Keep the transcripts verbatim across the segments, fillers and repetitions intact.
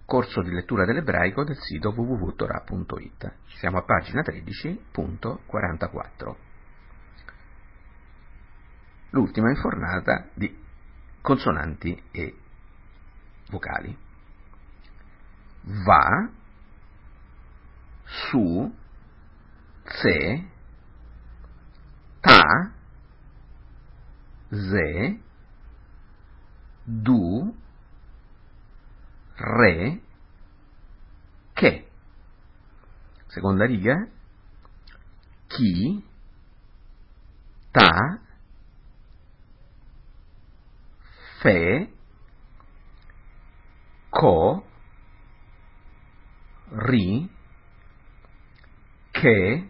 corso di lettura dell'ebraico del sito w w w punto torah punto i t. Siamo a pagina tredici punto quarantaquattro. L'ultima infornata di consonanti e vocali. Va, su, se, ta, ze, du, re, che. Seconda riga, chi, ta, fe, co, ri, che,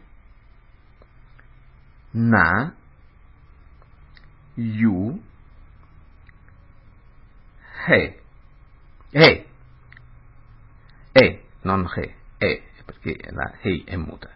na, yu, he, e, e, non he, e, perché la he è muta.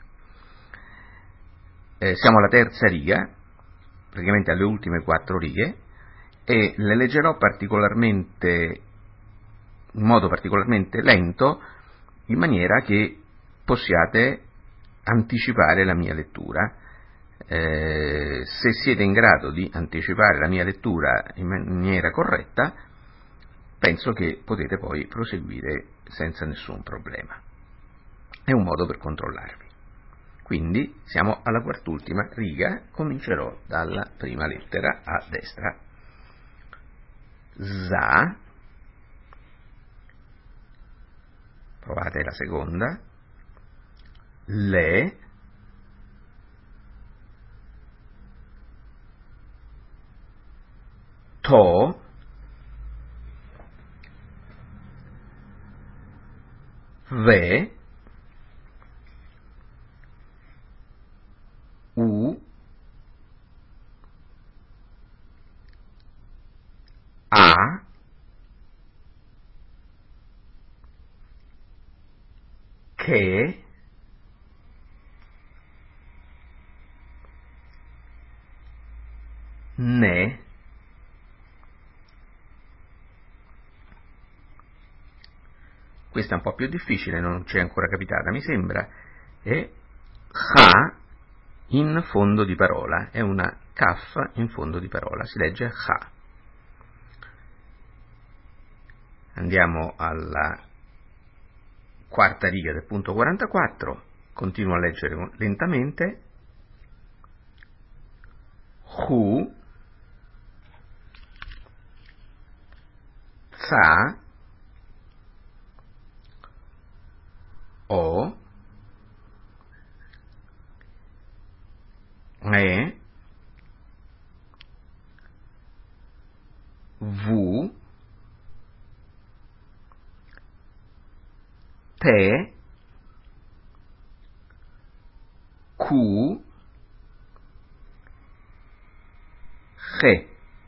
Eh, siamo alla terza riga, praticamente alle ultime quattro righe, e le leggerò particolarmente, in modo particolarmente lento, in maniera che possiate anticipare la mia lettura. Eh, se siete in grado di anticipare la mia lettura in maniera corretta, penso che potete poi proseguire senza nessun problema. È un modo per controllarvi. Quindi siamo alla quart'ultima riga, comincerò dalla prima lettera a destra. Za, provate la seconda, le, to, ve, u, a, che, ne, questa è un po' più difficile, non ci è ancora capitata, mi sembra, è ha in fondo di parola, è una kaf in fondo di parola, si legge ha. Andiamo alla quarta riga del punto quarantaquattro, continuo a leggere lentamente. Hu, sa, o, e, vu, te, cu, che.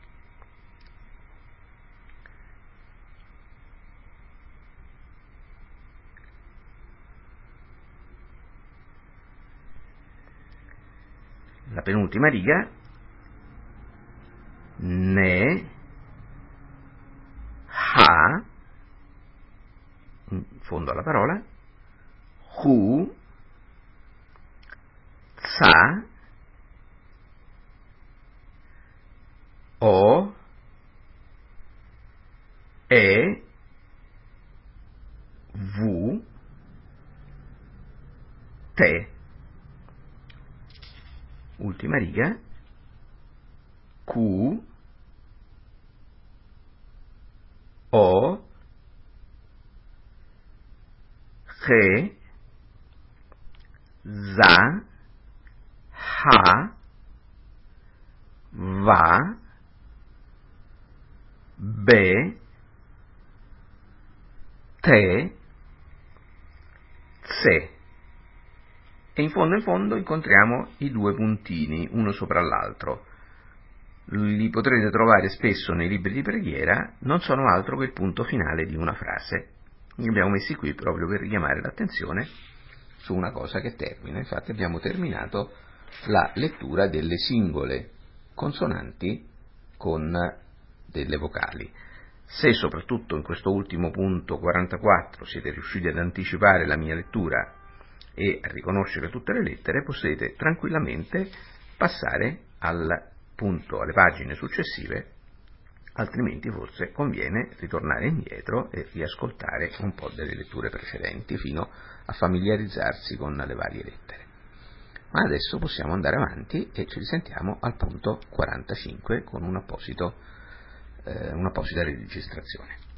La penultima riga, ne, ha, in fondo alla parola, hu, sa, o, e, vu, te. Ultima riga, cu, o, che, za, ha, va, be, te, se. E in fondo in fondo incontriamo i due puntini, uno sopra l'altro. Li potrete trovare spesso nei libri di preghiera, non sono altro che il punto finale di una frase. Li abbiamo messi qui proprio per richiamare l'attenzione su una cosa che termina. Infatti abbiamo terminato la lettura delle singole consonanti con delle vocali. Se soprattutto in questo ultimo punto quarantaquattro siete riusciti ad anticipare la mia lettura e a riconoscere tutte le lettere, potete tranquillamente passare al punto, alle pagine successive, altrimenti forse conviene ritornare indietro e riascoltare un po' delle letture precedenti fino a familiarizzarsi con le varie lettere. Ma adesso possiamo andare avanti e ci risentiamo al punto quarantacinque con un apposito, eh, un'apposita registrazione.